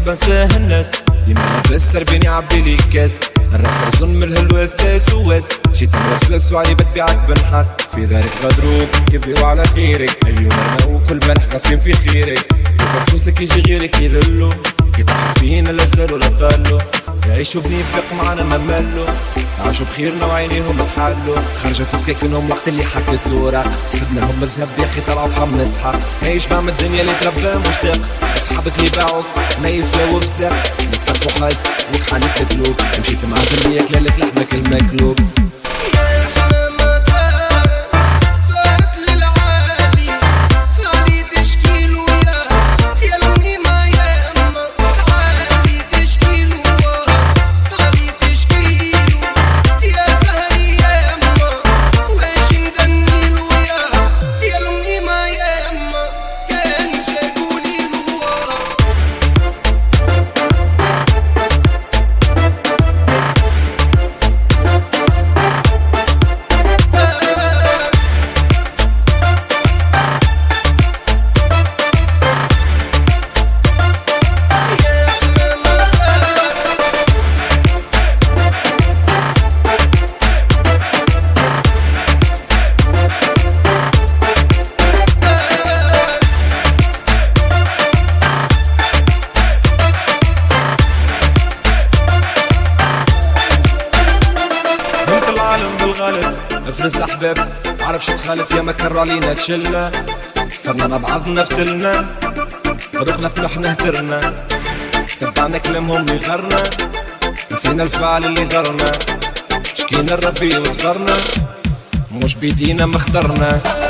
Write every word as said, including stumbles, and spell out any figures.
نحب نساه الناس ديما لاباس سربيني عبيلي كاس الراس رزن من الهلوساس وواس شيطان وسواس وعلي بتبيعك بنحاس في ذلك غدروك يبيعوا على خيرك اليوم انا وكل بارح غاسين في خيرك يوفى فلوسك يجي غيرك يذلو يطيح فينا لا سالو لا طالو يعيشوا بنفاق معنا ما مالو عاشوا بخيرنا وعينيهم تحلوا خرجت سكاكنهم وقت اللي حكت الوراق خدناهم مرثب يا اخي طلعوا فحم نسحق نعيش مع الدنيا اللي تربى مشتاق اصحابك اللي باعوك ما يساووا بزاف نتفقوا حاس وكحالك تتلوب مشيت مع ذنبيك لالك لحمك المكلوب بالغلط افرز الاحباب عرفش تخالف يا ما كروا علينا تشلنا صرنا مع بعضنا فتلنا غدقنا في محنا هترنا تبعنا كلامهم اللي غرنا نسينا الفعل اللي ضرنا شكينا لربي وصبرنا مش بيدينا ما اخترنا